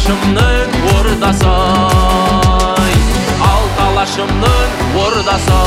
талашымның ордасы, ал талашымның ордасы.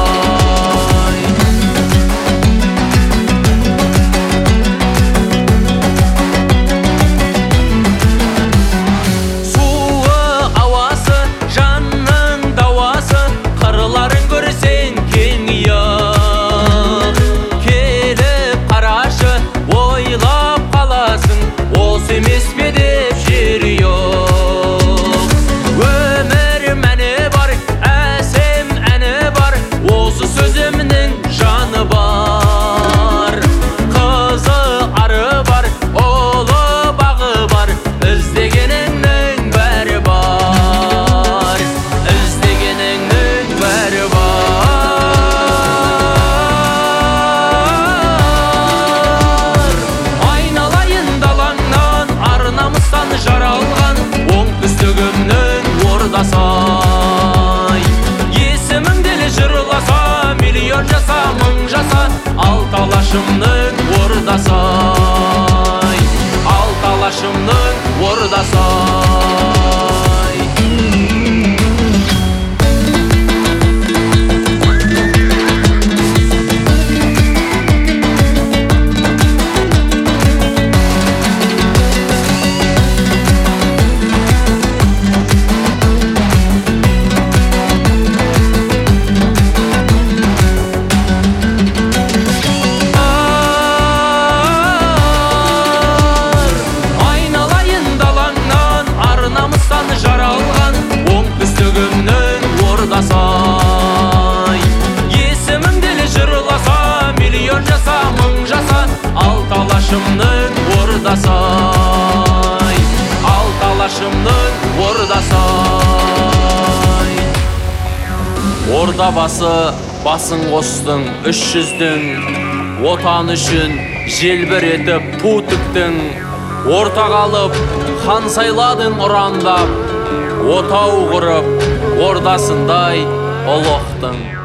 Есімің жаса, мың жаса, ал талашымның ордасы, ал талашымның ордасы. Есіміңді жырласа, миллион жаса, мың жаса, ал талашымның ордасы, ал талашымның ордасы. Ордабасы басын қостың, 300-дің, отан үшін желбіретіп ту тіктің, орта қалып хан сайладың ұрандап, отау құрып ордасындай ұлықтың.